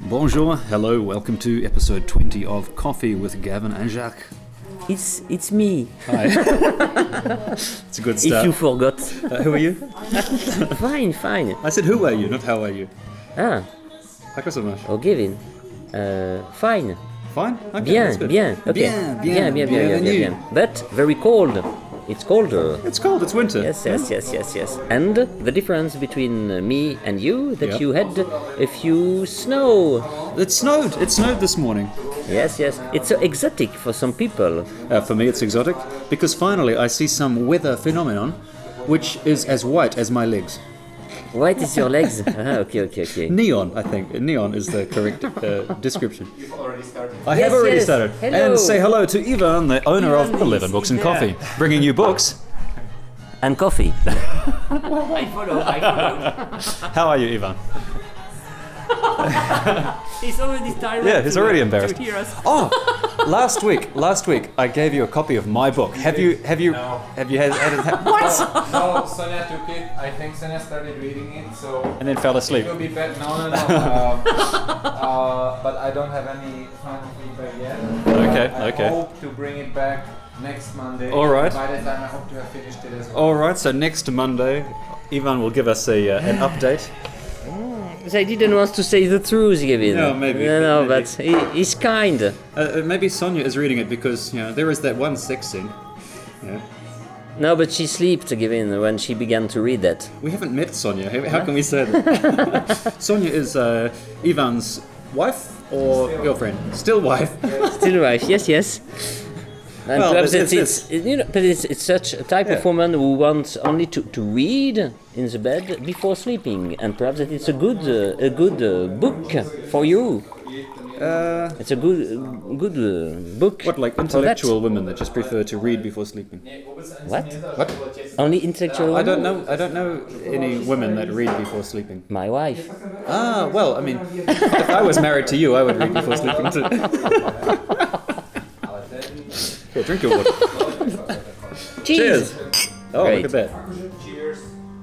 Bonjour, hello, welcome to episode 20 of Coffee with Gavin and Jacques. It's me. Hi. It's a good start. If you forgot. Who are you? Fine. I said who are you, not how are you. Ah, Tack så mycket. oh Gavin. Fine. Fine? Okay, Bien, that's good. bien. Okay. Bien. But very cold. It's colder. It's cold, it's winter. Yes. And the difference between me and you, that Yeah. you had a few snow. It snowed this morning. Yes. It's so exotic for some people. For me it's exotic, because finally I see some weather phenomenon which is as white as my legs. White is your legs? Okay. Neon, I think. Neon is the correct description. You've already started. I have already Yes. started. Hello. And say hello to Ivan, the owner of Ivan 11 Books and Coffee, bringing you books. And coffee. I follow. How are you, Ivan? He's already started. Yeah, he's already embarrassed. To hear us. Oh, last week I gave you a copy of my book. Have you No. had it? What? No, Sonia took it. I think Sonia started reading it, so And then fell asleep. it will be better. No. But I don't have any final feedback yet. I Okay. hope to bring it back next Monday. All right. By the time I hope to have finished it as well. All right. So next Monday, Ivan will give us an update. I didn't want to say the truth, Gavin. No, maybe. No, but he's kind. Maybe Sonia is reading it because there is that one sex scene. Yeah. No, but she slept, Gavin, when she began to read that. We haven't met Sonia. How can we say that? Sonia is Ivan's wife or girlfriend? Still wife. Still right, yes. And Well, perhaps but it's such a type of woman who wants only to read in the bed before sleeping, and perhaps that it's a good book for you. It's a good book. What, like for intellectual women that just prefer to read before sleeping? What? What? Only intellectual. I don't women? know. I don't know any women that read before sleeping. My wife. Ah, well, I mean, if I was married to you, I would read before sleeping too. Here, drink your water. Cheers. Oh, Great. look at that. Cheers.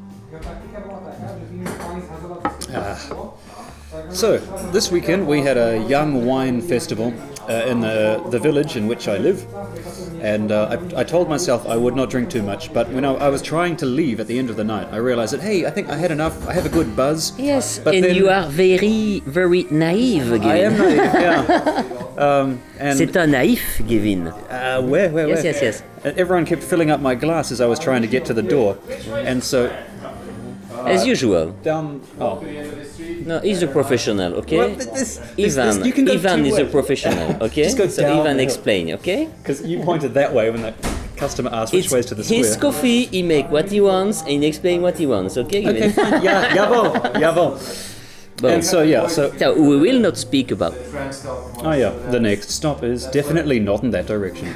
So, this weekend we had a young wine festival in the village in which I live, and I told myself I would not drink too much, but when I was trying to leave at the end of the night, I realized that, hey, I think I had enough, I have a good buzz. Yes, But and then- you are very, very naive, Gavin. I am naive, yeah. And C'est un naïf, Gavin. where? Yes. And everyone kept filling up my glass as I was trying to get to the door, and so As usual. down. Oh, No, he's a professional, okay? well, this Ivan, you can go Ivan two is a ways. professional, okay? Just go so down Ivan the hill. explain, okay? Because you pointed that way when the customer asked which way's to the his square. coffee, he make what he wants and he explain what he wants, okay? Gavin? Okay, fine. Yeah, jawohl. Bon. And so So we will not speak about the next stop is definitely not in that direction.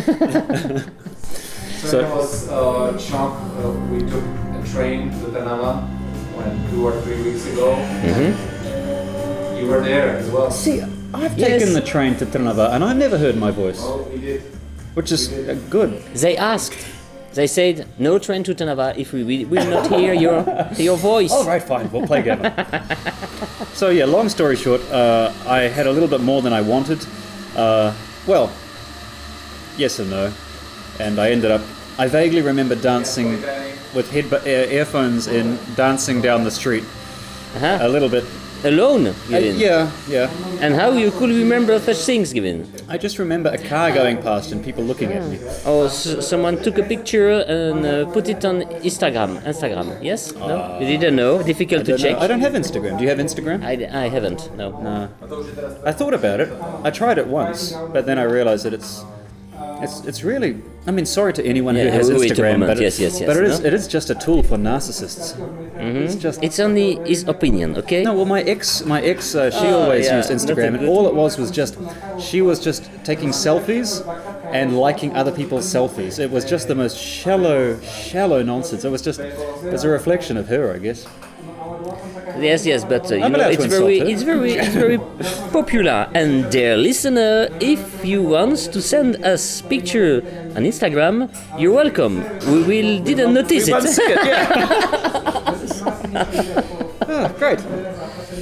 So it was Chuck. We took a train to Tanama 2 or 3 weeks ago. You were there as well. See, I've Yes. taken the train to Trnava and I never heard my voice, Oh, we did. which is good. They asked. They said, no train to Tanava if we will not hear your voice. All right, fine, we'll play Gavin. So yeah, long story short, I had a little bit more than I wanted. Well, yes and no. And I vaguely remember dancing with earphones in, dancing down the street Uh-huh. a little bit. Alone, Gavin. Yeah. And how you could remember such things, Gavin? I just remember a car going past and people looking at me. Or someone took a picture and put it on Instagram, yes? No? You didn't know? Difficult to check? I don't have Instagram. Do you have Instagram? I haven't, no. I thought about it. I tried it once, but then I realized that it's really. I mean, sorry to anyone who Yeah, has wait a Instagram, moment. but Yes, but no? it is just a tool for narcissists. It's just. It's only his opinion, okay? No, well, my ex, she always yeah, used Instagram, and all it was she was just taking selfies and liking other people's selfies. It was just the most shallow nonsense. It's a reflection of her, I guess. Yes, but you I'm know, allowed to it's insult very popular. And dear listener, if you want to send us picture on Instagram, you're welcome. We didn't notice We it. won't see it, yeah. Great.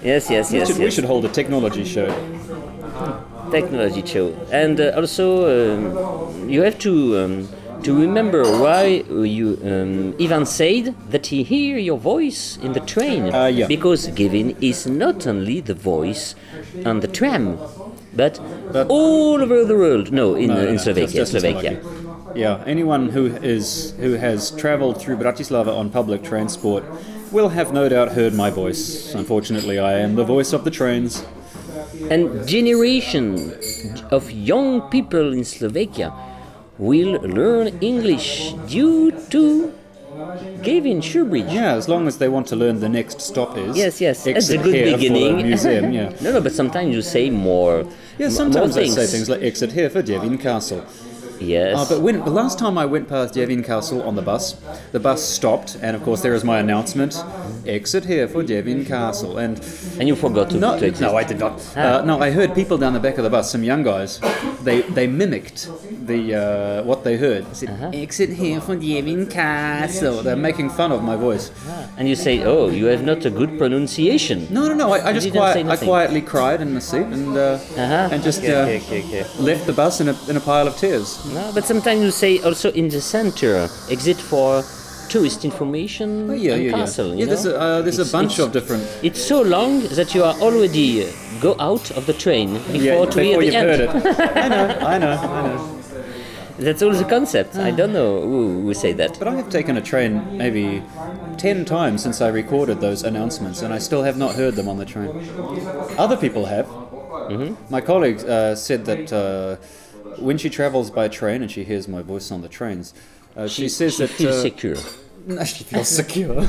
Yes. We should hold a technology show. Technology show, and also you have to remember why Ivan said that he hear your voice in the train. Yeah. Because Gavin is not only the voice on the tram, but all over the world. No, in Slovakia. Just in Slovakia. Yeah, anyone who has travelled through Bratislava on public transport will have no doubt heard my voice. Unfortunately, I am the voice of the trains. And generation of young people in Slovakia will learn English due to Gavin Shoebridge. Yeah, as long as they want to learn the next stop is. Yes. That's a exit good here beginning. For the museum, yeah. No, but sometimes you say more. Yeah, sometimes I say things like exit here for Devin Castle. Yes. But the last time I went past Devin Castle on the bus stopped, and of course there is my announcement: exit here for Devin Castle. And you forgot to exit. No, I did not. No, I heard people down the back of the bus, some young guys. They mimicked the what they heard. They said, exit here for Devin Castle. They're making fun of my voice. And you say, oh, you have not a good pronunciation. No. I just quietly cried in the seat and just left the bus in a pile of tears. No, but sometimes you say also in the center, exit for tourist information and castle. Yeah, there's a bunch of different. It's so long that you are already go out of the train before you've the end. heard it. I know. That's all the concept. I don't know who say that. But I have taken a train maybe 10 times since I recorded those announcements, and I still have not heard them on the train. Other people have. Mm-hmm. My colleague said that when she travels by train and she hears my voice on the trains, she says that... She feels secure. No, she feels secure.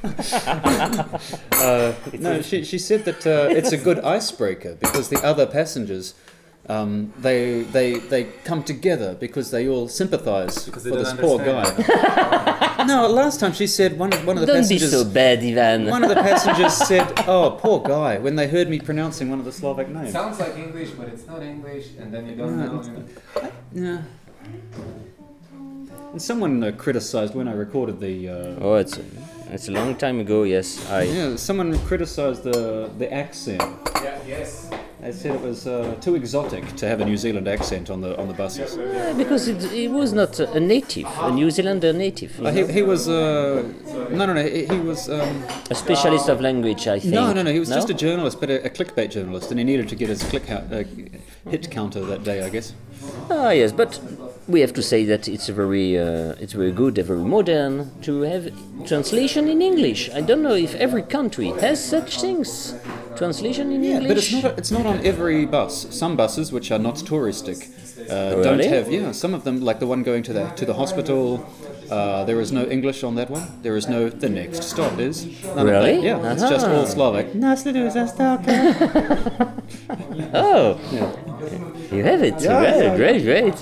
She said that it's a good icebreaker because the other passengers... they come together because they all sympathise for this poor guy. No, last time she said one of the passengers. Don't be so bad, Ivan. One of the passengers said, "Oh, poor guy," when they heard me pronouncing one of the Slovak names. Sounds like English, but it's not English, and then you don't know. Yeah. And someone criticised when I recorded the. It's a long time ago. Yes, someone criticised the accent. Yeah. Yes. They said it was too exotic to have a New Zealand accent on the buses. Because it was not a native, a New Zealander native. He was he was a specialist of language, I think. No, he was just a journalist, but a clickbait journalist, and he needed to get his hit counter that day, I guess. Yes, but we have to say that it's very good, very modern to have translation in English. I don't know if every country has such things. Translation in English. But it's not on every bus. Some buses, which are not touristic, don't have. Yeah, some of them, like the one going to the hospital. There is no English on that one. There is no. The next stop is. Really? Yeah, it's just all Slovak. Oh, yeah. You have it. Yeah, Great.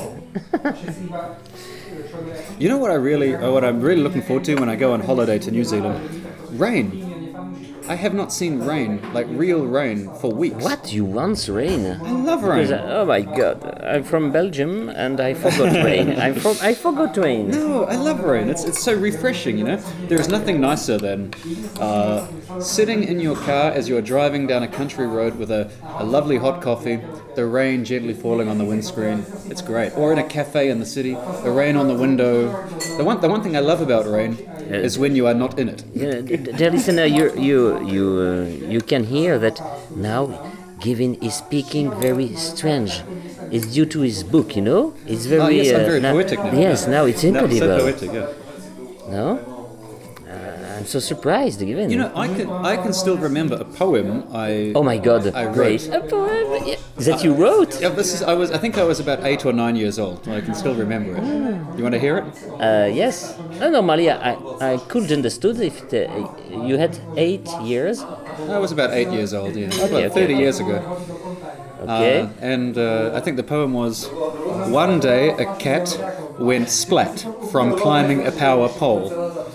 You know what I'm really looking forward to when I go on holiday to New Zealand? Rain. I have not seen rain, like real rain, for weeks. What? You want rain? I love rain. Oh my God! I'm from Belgium and I forgot rain. I forgot rain. No, I love rain. It's so refreshing, you know. There is nothing nicer than sitting in your car as you're driving down a country road with a lovely hot coffee, the rain gently falling on the windscreen. It's great. Or in a cafe in the city, the rain on the window. The one thing I love about rain is when you are not in it. Yeah, dear listener, you can hear that now Gavin is speaking very strange. It's due to his book, you know? It's very... yes, I'm very poetic now. Yes, now it's incredible. Now it's so poetic, yeah. No? I'm so surprised, Gavin. You know, I can still remember a poem Oh my God, I wrote. Great. A poem that you wrote? Yeah, I think I was about 8 or 9 years old. I can still remember it. You want to hear it? Yes. Normally, I could understood if you had 8 years. I was about 8 years old, yeah. Okay, 30 years ago. Okay. And I think the poem was, one day a cat went splat from climbing a power pole.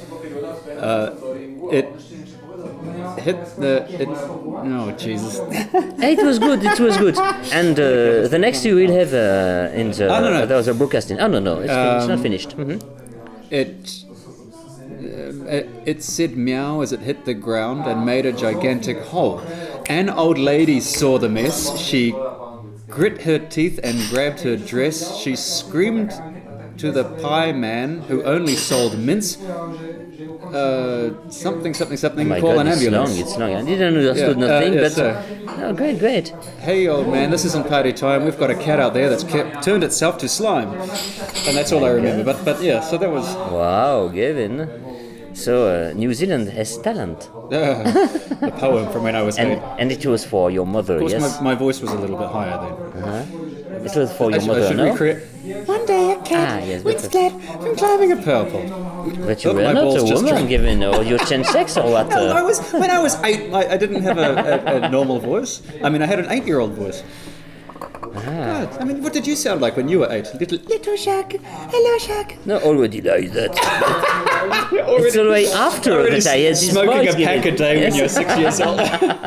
It hit no, Jesus. It was good. And the next you will have in the there was a broadcasting. Oh no, it's not finished. Mm-hmm. It it said meow as it hit the ground and made a gigantic hole. An old lady saw the mess. She grit her teeth and grabbed her dress. She screamed to the pie man who only sold mince. Something, Oh my call God, an it's ambulance. long, it's long. I didn't understand nothing, yeah, but... so- Oh, great. Hey old man, this isn't party time. We've got a cat out there that's turned itself to slime. And that's all I remember. But yeah, so that was Wow, Gavin. So, New Zealand has talent. a poem from when I was 8. And it was for your mother, Of course, yes? my voice was a little bit higher then. It was for your I mother, should no? recreate. One day a cat yes, went but- flat from climbing a purple. But you Look, were my not balls a just woman, drank. Gavin, or you changed sex or what? No, when I was 8, I didn't have a normal voice. I mean, I had an 8-year-old voice. God, I mean, what did you sound like when you were 8? Little Shaq, hello Shaq. No, already like that. It's already after that I had this smoking voice, a pack Gavin. a day when Yes. you're 6 years old.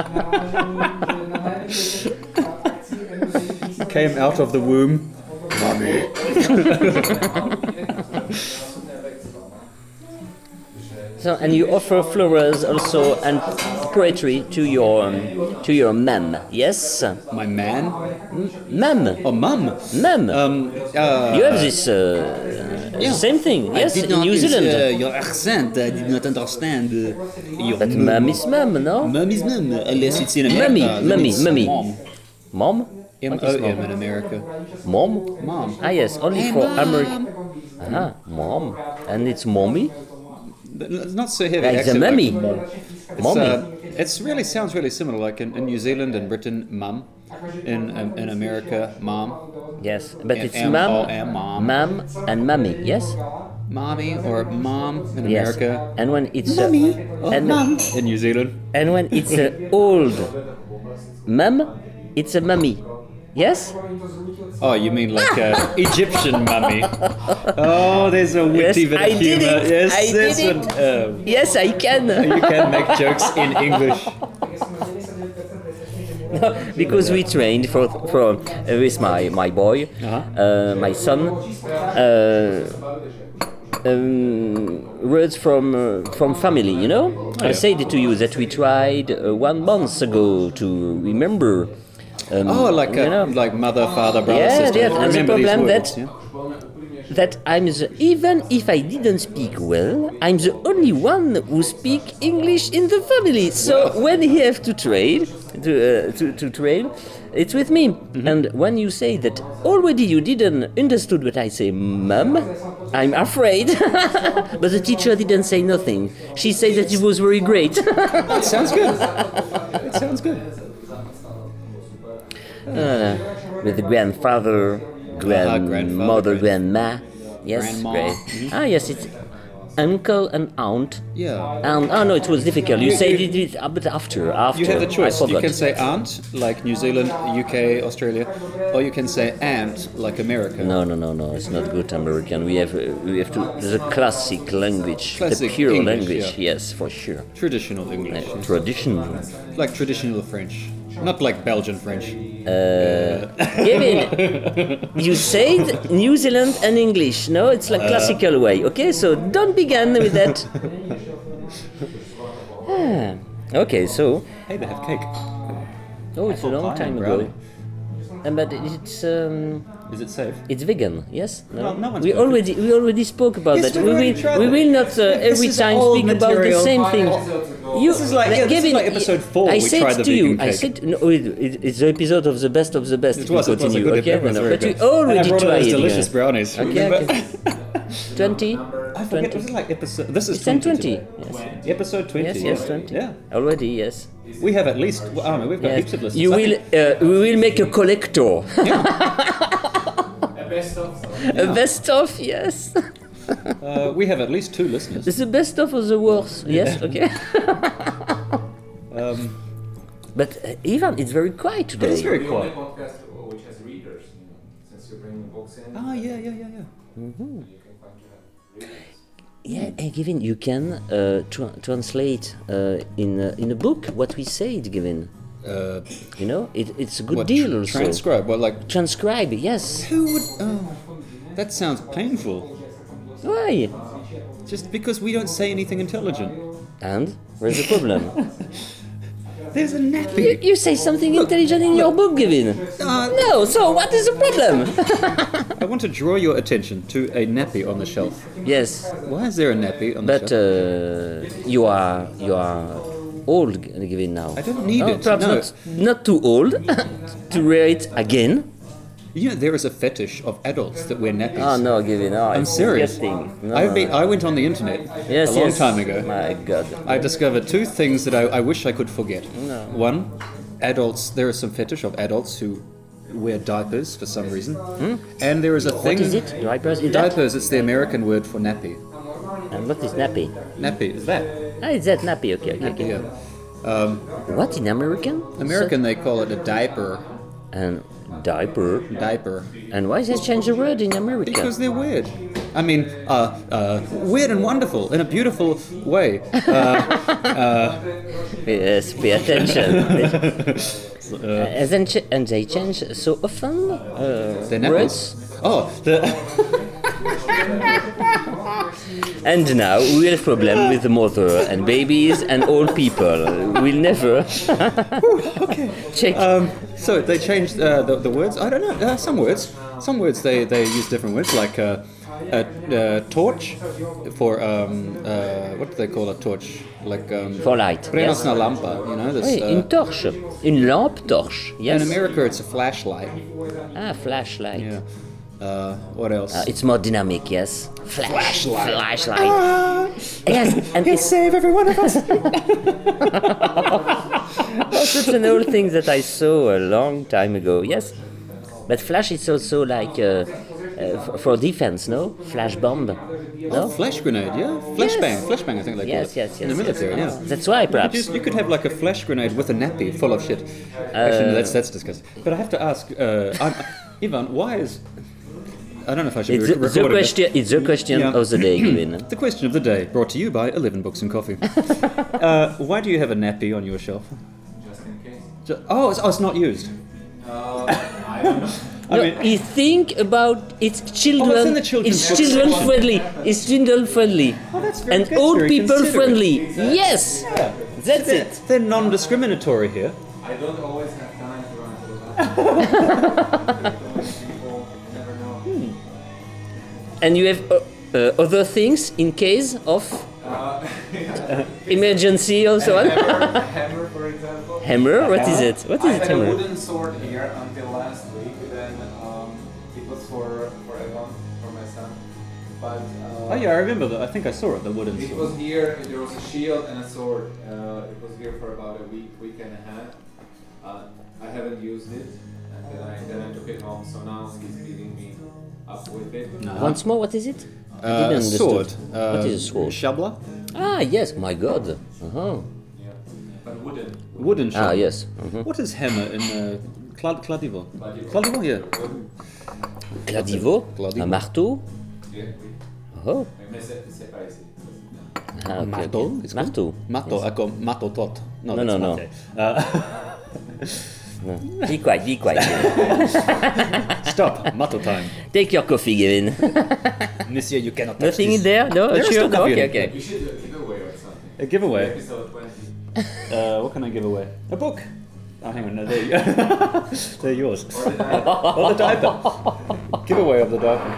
Came out of the womb. So, and you offer flowers also and poetry to your mum, yes? My man? Mum, Oh, mum. mum. You have this same thing, yes, in New Zealand. Your accent, I did not understand. Your But mum is mum, no? Mum is mum, unless it's in America. then Mummy, it's mummy. Mom. Mom? What is M-O-M mom? in America. Mom? Mom. Ah, yes, only for America. Ah, mom. And it's mommy? But it's not so heavy. Like the accent mummy. mom. Mommy. It's really sounds really similar. Like in New Zealand and Britain, mum. In America, mom. Yes, but And it's M-O-M, mom. mum and mummy, yes? Mommy or mom in Yes. America. And when it's And mum in New Zealand. and when it's old mum, it's a mummy. Yes? Oh, you mean like Egyptian mummy? Oh, there's a witty Yes, bit of I did humor. it. Yes, I there's did an, Yes, I can. you can make jokes in English. Because we trained for with my boy, my son, words from family. You know, I said to you that we tried 1 month ago to remember. Like mother, father, brother, Yeah, sister. yeah, and the Remember these problem words, that- yeah? That even if I didn't speak well, I'm the only one who speak English in the family. So when he have to train, to train, it's with me. And when you say that already you didn't understood what I say, mum, I'm afraid. But the teacher didn't say nothing. She said that it was very great. It sounds good. It sounds good. With the grandfather, grandmother, grandfather, grandma. Yes, grandma. great. Ah, yes, it's uncle and aunt. Yeah. And oh no, it was difficult. You said it but after. You have the choice. I You forgot. can say aunt, like New Zealand, UK, Australia, or you can say aunt, like America. No, it's not good American. We have to the classic language, Classic the pure English, language. yeah. Yes, for sure. Traditional English. yeah. Traditional. Like traditional French. Not like Belgian French. Kevin, you said New Zealand and English. No, it's like classical way. Okay, so don't begin with that. Okay, so Hey, they have cake. oh, it's a long pie time and ago. brownie. But it's. Is it safe? It's vegan, yes? No, no one's we perfect. already spoke about Yes, that. we've already tried We that. will not every is time old speak about the material. same thing. This is like- yeah, this is Kevin, like episode 4, I we said tried the to you, vegan I cake. said no, it's the episode of the best of the best. It if we was a continue, good okay? episode. No, very but we good. And I already brought all tried those it. delicious brownies. Okay, Remember? okay. 20? I forget. Was it like episode? This is It's 10 20. 20. today. Episode 20. Yes, yes, 20. Yeah. Already, yes. We have at least. Well, I don't know. We've got Yes. heaps of listeners. You I will, think- we will make a collector. A best of. A best of, yes. we have at least 2 listeners. It's the best of the worst. Yes, okay. But Ivan, it's very quiet today. It's very The only quiet. podcast which has readers, since you're bringing books in. Ah, yeah. You can find to have readers. Yeah, and Gavin, you can translate in a book what we said, Gavin. You know, it's a good What, deal also. transcribe? Well, like, Transcribe, yes. who would? Oh, that sounds painful. Why? Just because we don't say anything intelligent. And where's the problem? There's a nappy. You say something intelligent in your book, Gavin. No, so what is the problem? I want to draw your attention to a nappy on the shelf. Yes, Why is there a nappy on the but shelf? you are old, Gavin, now. I don't need it. Perhaps No. not too old to wear it again. You know, there is a fetish of adults that wear nappies. Oh no, Gavin, no, I'm it's serious. disgusting. No, I went on the internet yes, a long yes. time ago. My God. I discovered two things that I wish I could forget. One, adults. There is some fetish of adults who wear diapers for some reason, and there is a thing. What is it? Diapers? Is that? Diapers. It's the American word for nappy. And what is nappy? Nappy is that? Ah, it's that nappy. Okay. Yeah. What in American? American, they call it a diaper. And diaper. Diaper. And why they change the word in America? Because they're weird. I mean, weird and wonderful in a beautiful way. Yes, pay attention. And they change so often. They're Words. nappies. Oh, And now we have problem with the mother and babies and old people. We'll never check. so they changed the words. I don't know. Some words they use different words, like torch for what do they call a torch? Like For light. Prenos Yes. na lampa. You know this. Une torche. Une lampe torche. Yes. In America, it's a flashlight. Ah, flashlight. Yeah. What else? It's more dynamic, yes. Flashlight. Yes, and it's Save every one of us. such an old thing that I saw a long time ago. Yes, but flash is also like for defense, no? Flash bomb, no? Flash grenade, yeah. Flashbang, flashbang. I think they call Yes, it. yes, In the yes, military, yes. yeah. That's why, perhaps. You could have like a flash grenade with a nappy full of shit. Actually, no, that's disgusting. But I have to ask, Ivan, why is... I don't know if I should It's be the recording question. It's the question Yeah. of the day, Gavin. this. The question of the day, brought to you by 11 Books and Coffee. Why do you have a nappy on your shelf? Just in case. It's not used. I don't know. I mean, You think about it's children. Oh, it's in the children's it's book children section. friendly. It's children friendly. that's very And good, old very people considerate. friendly. Yes, that's it. they're non-discriminatory here. I don't always have time to run to the bathroom. People never know. And you have other things in case of emergency or so on. Hammer, for example. Hammer? What is it? What I is it, had a hammer? wooden sword here until last week. Then it was for Evan, for my son. But Oh yeah, I remember that. I think I saw it, the wooden it sword. was here. There was a shield and a sword. It was here for about a week and a half. I haven't used it, and then I took it home. So now he's beating me up with it. Once more, what is it? I A didn't sword. understood. What is a sword? Shabla? Ah, yes, my God. Uh-huh. Yeah, but wooden. Wooden shabla. Ah, yes. Mhm. What is hammer in Cladivo? Cladivo, yeah. Cladivo, Cladivo. un marteau. Yeah. Oh, Mais c'est pas ici. ah, ok, Marteau? ok. It's called? Marteau. Marteau, Yes. I call marteau tot. No, No, that's no, no. mate. No. Be quiet, be quiet. Stop, marteau time. Take your coffee, Gavin. Monsieur, you cannot touch Nothing this. in there? No? There is Sure? still No? coffee in Okay, it. okay. You should do a giveaway or something. A giveaway. Episode 20. What can I give away? A book. Oh, hang on, no, there you go. They're yours. Or the diaper. Or the diaper. Giveaway of the diaper.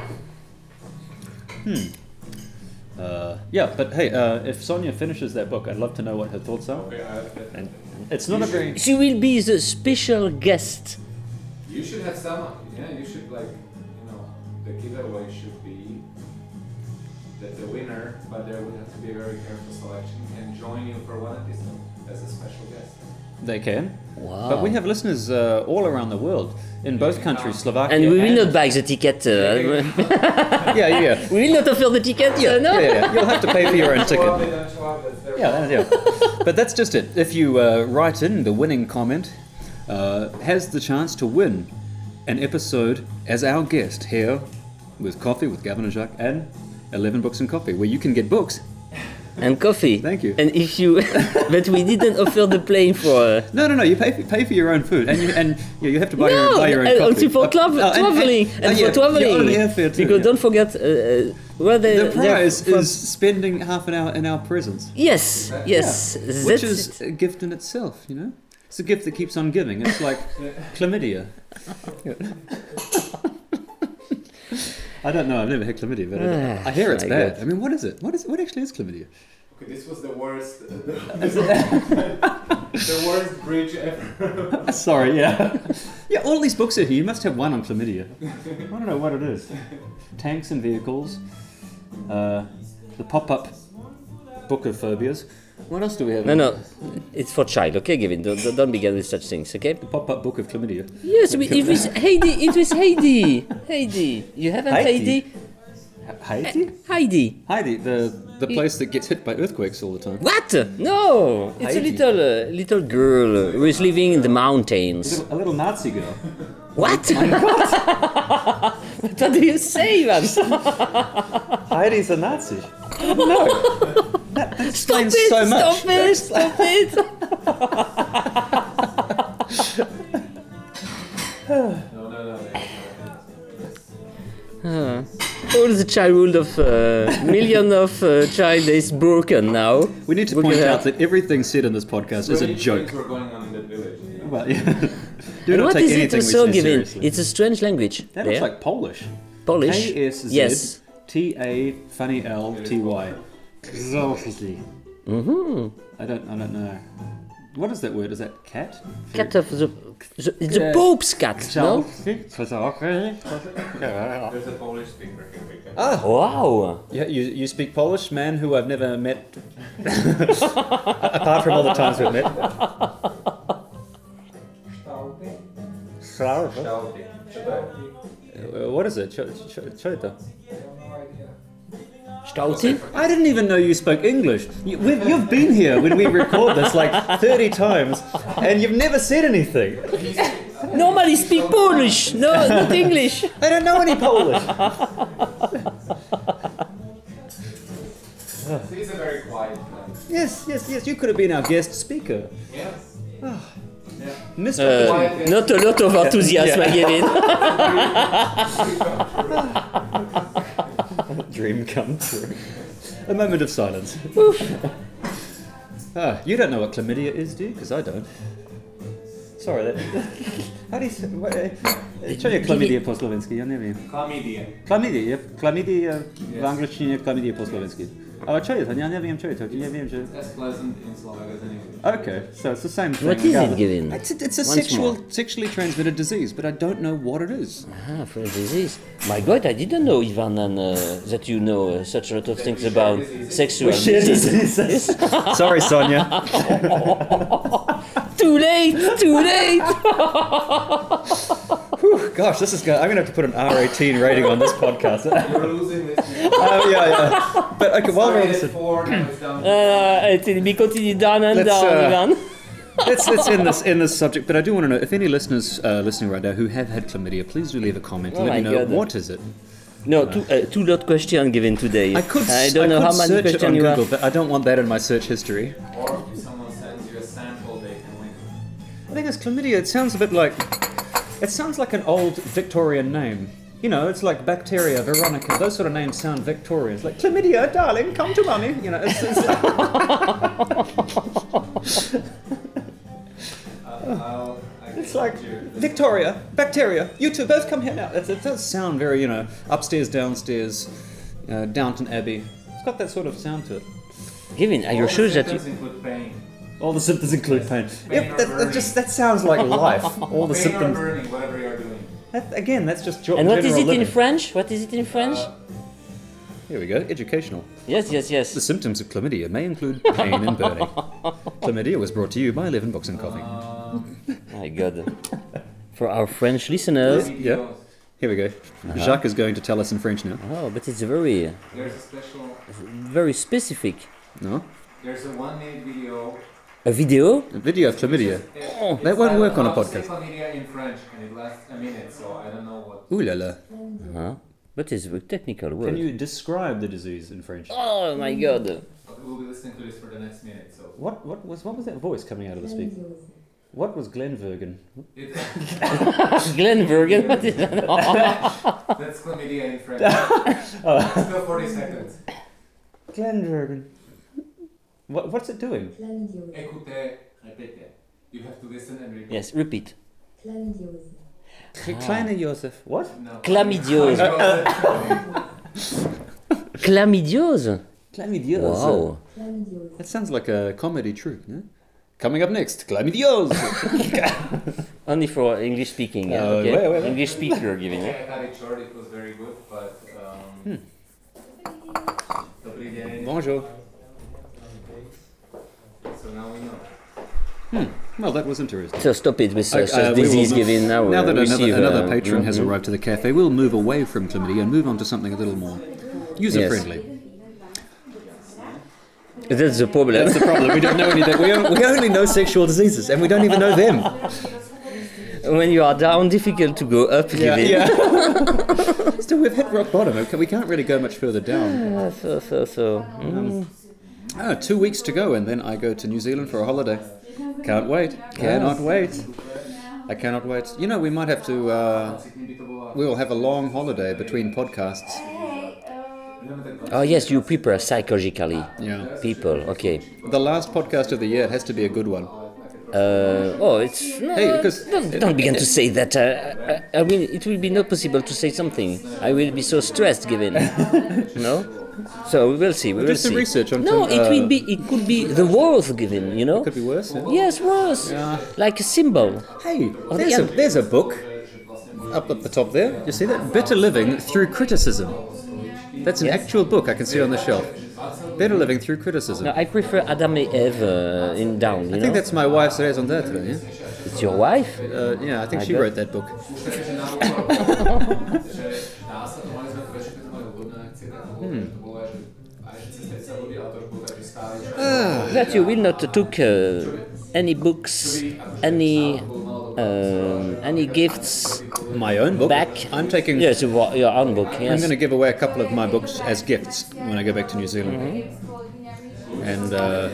Yeah, but hey, if Sonia finishes that book, I'd love to know what her thoughts are. Okay, And it's not a very... She will be the special guest. you should have some. Yeah, you should the giveaway should be the winner, but there would have to be a very careful selection and join you for one episode as a special guest. They can. Wow. But we have listeners all around the world, in both countries, Slovakia And we will not buy the ticket. Yeah. We will not offer the ticket. No? Yeah. You'll have to pay for your own ticket. Well, they don't show up, that's their fault. Yeah. But that's just it. If you write in the winning comment, has the chance to win an episode as our guest here with Coffee with Gavin and Jacques and 11 Books and Coffee, where you can get books and coffee. Thank you. And if you, but we didn't offer the plane for. No. You pay for your own food, and you have to buy your own coffee. Also for traveling and for traveling. Yeah, airfare too, because don't forget where the prize is spending half an hour in our presence. Yes. Which is a gift in itself, you know. It's a gift that keeps on giving. It's like chlamydia. I don't know. I've never had chlamydia, but I hear it's bad. God. I mean, what is it? What actually is chlamydia? Okay, this was the worst. The worst bridge ever. Sorry, yeah. Yeah, all these books are here. You must have one on chlamydia. I don't know what it is. Tanks and Vehicles. The pop-up book of phobias. What else do we have? No. It's for child. Okay, Gavin. Don't begin with such things. Okay. The pop-up book of chlamydia. Yes, it was Heidi. It was Heidi. Heidi. You haven't Heidi? Heidi? Heidi. The place that gets hit by earthquakes all the time. What? No. It's Heidi. a little girl who is living in the mountains. A little Nazi girl. What? What do you say, man? Heidi's a Nazi. No. That explains so much. Stop it! No. All the childhood of million of child is broken now. We need to point out that everything said in this podcast is a joke. Were going on in that village. You know? Well, yeah. Do And not what take is it anything we also say given? seriously. It's a strange language. That looks like Polish. Polish. K-S-Z Yes. T-A-L-T-Y. Mm-hmm. I don't know. What is that word? Is that cat? Cat of the the Pope's cat, no? There's a Polish speaker here. Wow. Yeah, you speak Polish, man, who I've never met. Apart from all the times we've met. What is it? Chota. Stauti? I didn't even know you spoke English. You've been here when we record this like 30 times, and you've never said anything. Normally speak Polish, no, not English. I don't know any Polish. It is a very quiet place. Yes. You could have been our guest speaker. Yes. Mr. Not a lot of enthusiasm, Gavin. Dream come true. A moment of silence. You don't know what chlamydia is, do you? Because I don't. Sorry, that... How do you say... Co je chlamydia po slovenski? Ja neviem. Chlamydia. Chlamydia v angličtine, chlamydia po slovensky. Ale čo je to? Ja neviem, čo je to. Neviem, že... As pleasant in Slovak as in English. Okay, so it's the same thing. What is it, Gavin? It's a Once sexually transmitted disease, but I don't know what it is. French disease. My God, I didn't know, Ivan, that you know such a lot of things about sexual diseases. Sorry, Sonia. Too late! Gosh, this is good. I'm going to have to put an R18 rating on this podcast. You're losing this. Yeah. But okay, while we're on this... It will be continued down and Let's, down, Ivan. Let's in this subject, but I do want to know if any listeners listening right now who have had chlamydia, please do leave a comment. Let me know what is it. No, two lot question given today. I don't know how many search it questions on you Google, have. but I don't want that in my search history. Or if someone sends you a sample, they can win. I think it's chlamydia. It sounds a bit like... It sounds like an old Victorian name. You know, it's like bacteria, Veronica. Those sort of names sound Victorian. It's like, chlamydia, darling, come to mummy. You know, it's like, Victoria, bacteria, you two both come here now. It does sound very, you know, upstairs, downstairs, Downton Abbey. It's got that sort of sound to it. Gavin, are you sure that you... Include pain. All the symptoms include pain. Yep, that sounds like life. All the Pain symptoms. or burning, whatever you're doing. Again, that's just And what is it living. in French? What is it in French? Here we go, educational. Yes. The symptoms of chlamydia may include pain and burning. Chlamydia was brought to you by Live in Box and Coffee. My God. For our French listeners. Yeah. Here we go. Jacques is going to tell us in French now. Oh, but it's very, There's a special. very specific. No? There's a 1-minute video. A video? A video of chlamydia. That won't work on a podcast. Chlamydia in French, and it lasts a minute, so I don't know what. Ooh la la. But it's a technical word. Can you describe the disease in French? Oh my God. will be listening to this for the next minute. So What was that voice coming out of the speaker? What was Glenvergen? Glenvergen, what is that? That's chlamydia in French. Still 40 seconds. Glenvergen. What's it doing? Écoutez, répétez. You have to listen and repeat. Yes, repeat. Kleine Joseph. What? No. Chlamydiose. Chlamydiose? Chlamydiose. Wow. That sounds like a comedy troupe, no? Coming up next, Chlamydiose. Only for English speaking, yeah? Oh, Okay. wait. English speaker giving I it. cut it short, it was very good, but Dobrý deň. Bonjour. So now we know. Well, that was interesting. So stop it with such we will disease move- giving now. Now that receive, another patron has mhm. arrived to the cafe, we'll move away from chlamydia and move on to something a little more user-friendly. That's the problem. That's the problem. We don't know anything. We only know sexual diseases, and we don't even know them. When you are down, difficult to go up. giving. Still, we've hit rock bottom. Okay, we can't really go much further down. So. 2 weeks to go, and then I go to New Zealand for a holiday. Can't wait. Cannot wait. I cannot wait. You know, we might have to. We will have a long holiday between podcasts. Oh yes, you prepare psychologically. Yeah. People, okay. The last podcast of the year has to be a good one. It's no. Hey, because- don't begin to say that. I mean, it will be not possible to say something. I will be so stressed, given. No. So we will see. We will do some see. research on No, some, it will be. It could be the worst, given. You know. Could be worse. Yeah. Yes, worse. Yeah. Like a symbol. Hey, Oh, there's a book up at the top there. You see that? Better Living Through Criticism. That's an actual book I can see on the shelf. Better Living Through Criticism. No, I prefer Adam and Eve in down. You I think that's my wife's raison d'être. Yeah? It's your wife. Yeah, I think I she bet. wrote that book. That you will not took any books, any gifts My own book. back. I'm taking. Yes, your own book. Yes. I'm going to give away a couple of my books as gifts when I go back to New Zealand. And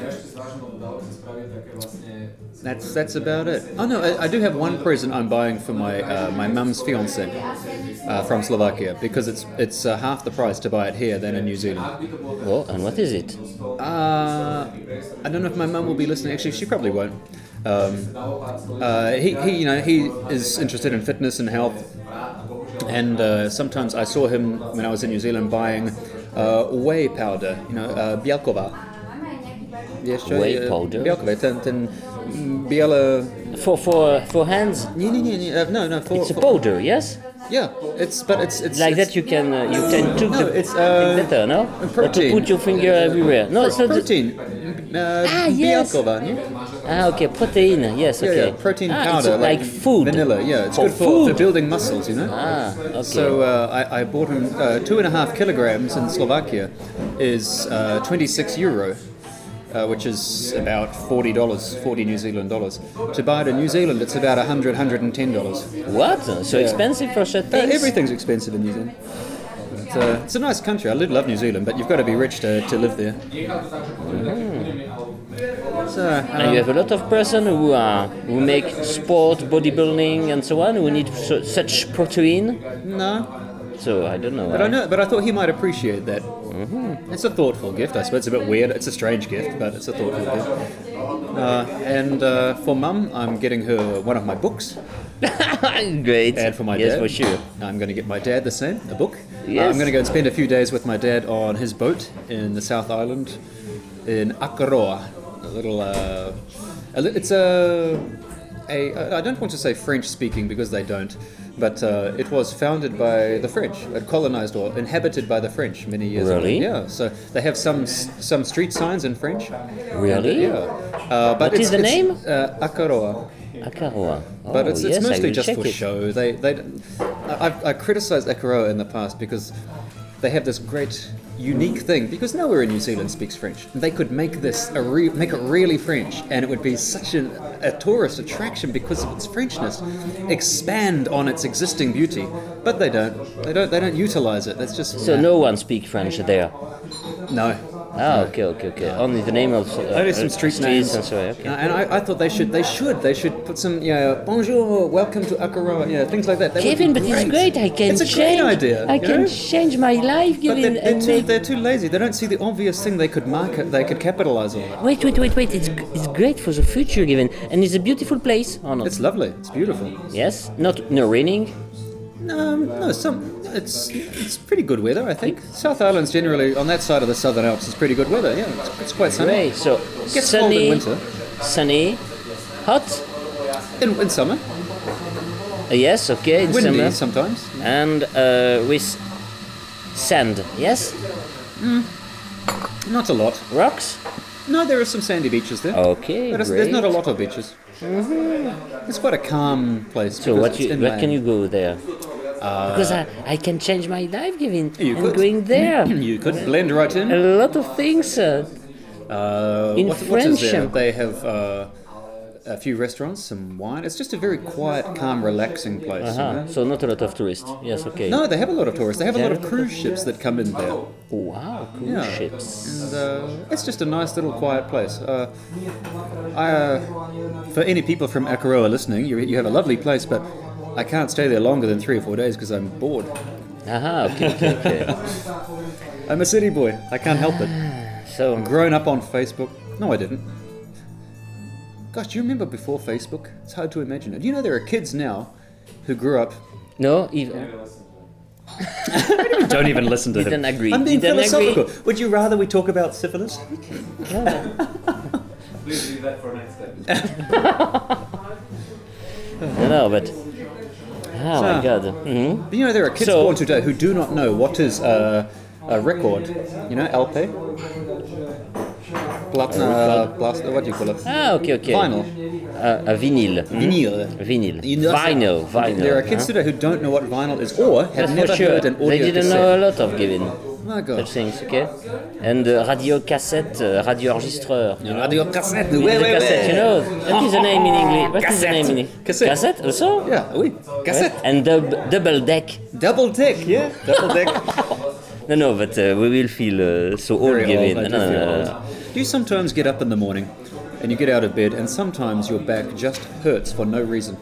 that's about it. Oh no, I do have one present I'm buying for my mum's fiance from Slovakia because it's half the price to buy it here than in New Zealand. Oh, and what is it? I don't know if my mum will be listening. Actually, she probably won't. He is interested in fitness and health, and sometimes I saw him when I was in New Zealand buying whey powder. Bielkova. Whey powder? Bielkova. Ten biela. For hands? No. It's a powder, yes. Yeah, it's Like that you can took No, the it's better, no? Or to protein. put your finger everywhere. No, it's not. protein. Yes. Bielkova. Okay, protein. Yes, okay. Yeah, protein It's powder, like food. vanilla. Yeah, it's good for food. building muscles. You know. Okay. So I bought him 2.5 kilograms in Slovakia is 26 euro, which is about $40, 40 New Zealand dollars. To buy it in New Zealand, it's about $100, $110. What? So expensive for such things? Everything's expensive in New Zealand. It's a nice country. I love New Zealand, but you've got to be rich to live there. So, And you have a lot of person who make sport, bodybuilding, and so on, who need such protein. no, So I don't know. but I thought he might appreciate that. It's a thoughtful gift, I suppose. It's a bit weird. It's a strange gift, but it's a thoughtful gift. And for Mum, I'm getting her one of my books. Great. And for my yes, dad, for sure. I'm going to get my dad the same, a book. Yes. I'm going to go and spend a few days with my dad on his boat in the South Island, in Akaroa. It's I don't want to say French-speaking because they don't, but it was founded by the French, colonized or inhabited by the French many years ago. Really? Yeah. So they have some street signs in French. Really? Yeah. But What is the name? Akaroa. Akaroa. Oh, But it's yes, I mostly will just check for it. show. I criticized Akaroa in the past because they have this great, unique thing. Because nowhere in New Zealand speaks French. They could make this make it really French, and it would be such a tourist attraction because of its Frenchness. Expand on its existing beauty, but they don't. They don't utilize it. That's just So no one speaks French there. no. Ah, okay. Only the name of Only some street names. and so okay. And I thought they should put some, bonjour, welcome to Akaroa, things like that. That would Kevin, be but it's great. I can It's a change. great idea. I can change my life, But Kevin, and make. they're too lazy. They don't see the obvious thing they could market. They could capitalize on it. Wait. It's great for the future, Kevin, and it's a beautiful place, or not? It's lovely. It's beautiful. Yes, no raining. No, it's pretty good weather, I think. South Island's generally on that side of the Southern Alps is pretty good weather. Yeah, it's quite sunny. Great. So It gets cold in winter. sunny, hot. In summer, Yes, okay, in windy summer, sometimes. and with sand. Yes, Not a lot. rocks. No, there are some sandy beaches there. Okay, But great. there's not a lot of beaches. It's quite a calm place. So because what it's where inland. can you go there? Because I can change my life, Kevin. You I'm could. going there. You could blend right in. A lot of things. In What is French. there? They have a few restaurants, some wine. It's just a very quiet, calm, relaxing place. you know? So not a lot of tourists. Yes, okay. No, they have a lot of tourists. They have a lot of cruise ships that come in there. Wow, cruise Yeah. ships. And it's just a nice little quiet place. For any people from Akaroa listening, you have a lovely place, but I can't stay there longer than 3 or 4 days because I'm bored. Aha, okay. I'm a city boy. I can't help it. So Grown up on Facebook. No, I didn't. Gosh, do you remember before Facebook? It's hard to imagine it. You know there are kids now who grew up. no, even Don't even listen to him. Didn't agree. I'm being Didn't philosophical. Would you rather we talk about syphilis? Please leave that for next episode. no, but oh my God. Hmm. But you know there are kids So- born today who do not know what is a record. You know, LP? What do you call it? Ah, okay. Vinyl. A vinyl. Vinyl. You know, Vinyl. There are kids today who don't know what vinyl is or have That's never for sure. heard an audio They didn't cassette. know a lot of Kevin. My God. Such things, okay? And radio cassette, radio enregistreur. You know? Radio cassette. Radio cassette, you know? What is the name in English? What is the name in English? Cassette. Cassette also? Yeah, oui. Cassette. And double deck. Double deck, yeah. Double deck. No, but we will feel so old, Very Kevin. old. I do feel old. Do you sometimes get up in the morning and you get out of bed and sometimes your back just hurts for no reason?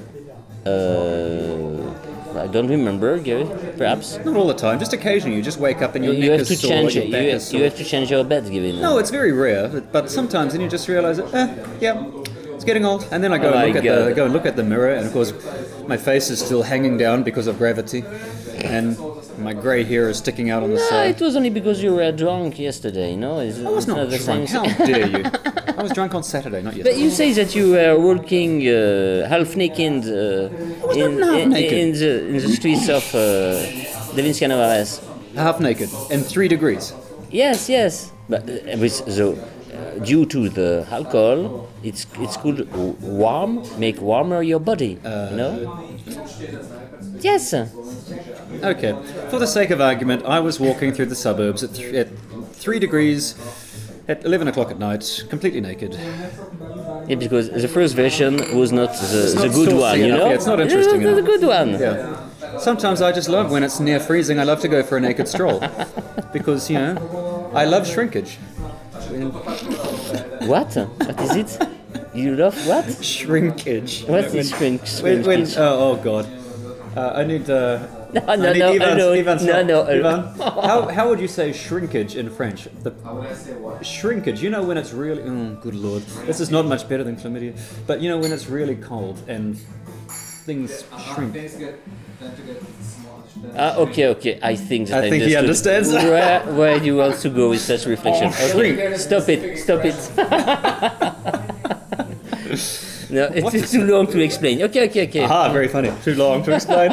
I don't remember, Gary. Perhaps. Not all the time, just occasionally you just wake up and your You neck have to is sore, change your it. back You, is sore. you have to change your bed, Kevin. No, it's very rare, but sometimes then you just realize that, yeah, it's getting old. And then I go, Oh my God. go and look at the mirror, and of course my face is still hanging down because of gravity, and my grey hair is sticking out on the No, side. it was only because you were drunk yesterday, no? I was not drunk. How dare you? I was drunk on Saturday, not But yesterday. you say that you were walking half naked in the streets of Devinsky Alvarez. Half naked and 3 degrees. Yes. But due to the alcohol, it's called make warmer your body. You know? Yes. Okay. For the sake of argument, I was walking through the suburbs at 3 degrees at 11 o'clock at night, completely naked. Yeah, because the first version was not the not good saucy one, you enough, know? yeah, it's not interesting the enough. good one. Yeah. Sometimes I just love when it's near freezing. I love to go for a naked stroll because I love shrinkage. What? What is it? You love what? Shrinkage. What is When oh God. I need. No, I need Ivan's help. no. Ivan, how would you say shrinkage in French? How would I say what? Shrinkage. You know when it's really. Oh, good lord. This is not much better than chlamydia. But you know when it's really cold and things shrink. Things tend to get smaller. Okay. I think that I think he understood understands. where you want to go with such reflection. Shrink. Okay, stop it. No, it's too long to explain. Okay. Ah, very funny. Too long to explain.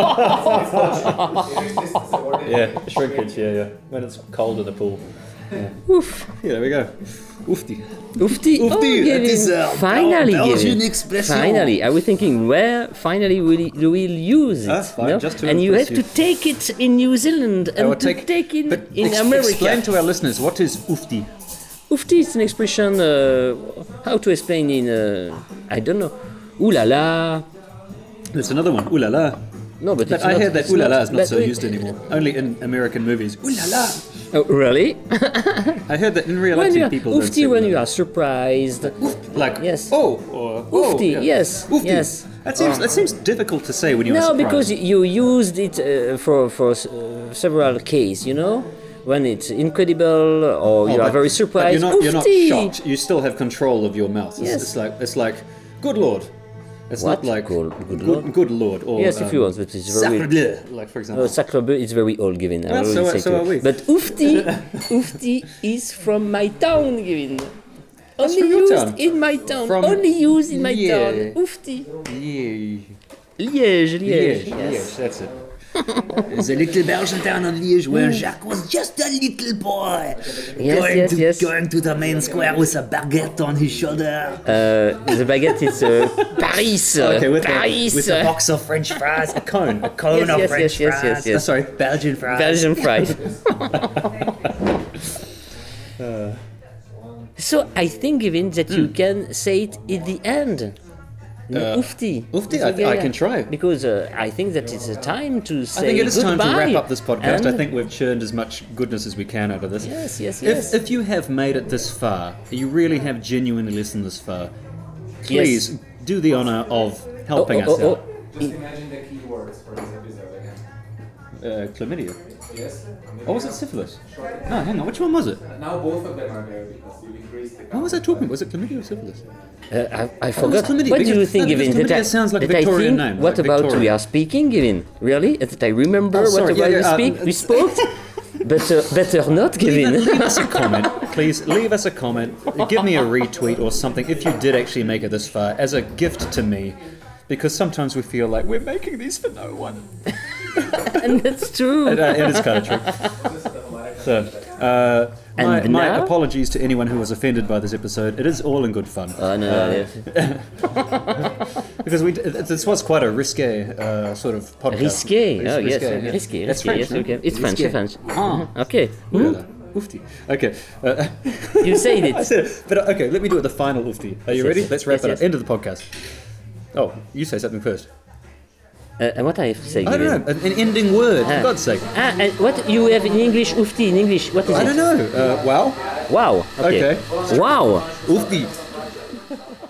Yeah, shrinkage. Yeah. When it's cold in the pool. Yeah. Oof. Yeah, there we go. Oofty. Oofty. Oh, Oofty, Gavin. it is Finally, Belgian Gavin. expression. Finally, I was thinking where finally will use it, Fine, no? just to and you impress have you. to take it in New Zealand I will and to take it but in America. Explain to our listeners what is oofty. Oofty is an expression. How to explain in? I don't know. Ooh la la. There's another one. Ooh la la. No, but But it's I not, hear that it's ooh la la is not but so used anymore. Only in American movies. Ooh la la. Oh, really? I heard that in reality people don't say Oofty when that. you are surprised. Like, Yes. oh, or Oofty, oh, yes, Oofty. yes. That seems difficult to say when you're No, surprised. because you used it for several cases, you know? When it's incredible or you are very surprised. But you're not Oofty! shocked. You still have control of your mouth. Yes. It's like good Lord. It's What? not like Good Lord? Good Lord. Or, Yes, if you want, but it's very... Sacre bleu, like for example. Sacre bleu is very old, Gavin. I Ah, already so- say so to are you. we. But Oofty is from my town, Gavin. Only from your used town? in my town. From Only used in my Liège. town. Oofty. Yeah. Liège. Yes, that's it. There's a little Belgian town on Liège where Jacques was just a little boy. Yes. Going to the main square with a baguette on his shoulder. The baguette is Paris. Okay, with Paris. With a box of French fries. A cone of French fries. yes. Sorry. Belgian fries. Belgian fries. So I think, Gavin, that you can say it at the end. Oofty. Oofty, I can try. Because I think that it's a time to say I think it is time to goodbye. wrap up this podcast. I And- think we've churned as much goodness as we can out of this. Yes. If you have made it this far, you really have genuinely listened this far, please do the honor of helping us out. Just imagine the keywords for this episode again. Chlamydia. Yes? Or was it syphilis? No, hang on. Which one was it? Now both of them are there because you increased the What was I talking about? Was it chlamydia or syphilis? I forgot. chlamydia? What do you Because- think, because Gavin? chlamydia sounds like a that I Victorian think, name, what like about Victorian. we are speaking, Gavin? Really? That I remember Oh, sorry, what about yeah, we speak? We spoke? Better not, Gavin. Leave us a comment, please. Leave us a comment. Give me a retweet or something if you did actually make it this far as a gift to me, because sometimes we feel like we're making these for no one. And that's true. It is kind of true. So, my And now? apologies to anyone who was offended by this episode. It is all in good fun. No. Because this was quite a risque sort of podcast. Risqué. It's Oh, yes. yeah. Risqué. That's Risqué. French, Yes, no? okay. It's French. Risqué. French. Ah. Okay. Oofty. Okay. You said I it. said it. But okay, let me do it the final oofty. Are you Yes, ready? yes. Let's wrap Yes, it yes. up. End of the podcast. Oh, you say something first. And what I have to say, I Gavin? don't know. An ending word, for God's sake. And what you have in English, Oofty, in English, what is it? I don't know. Wow. Wow. Okay. Okay. Wow. Oofty.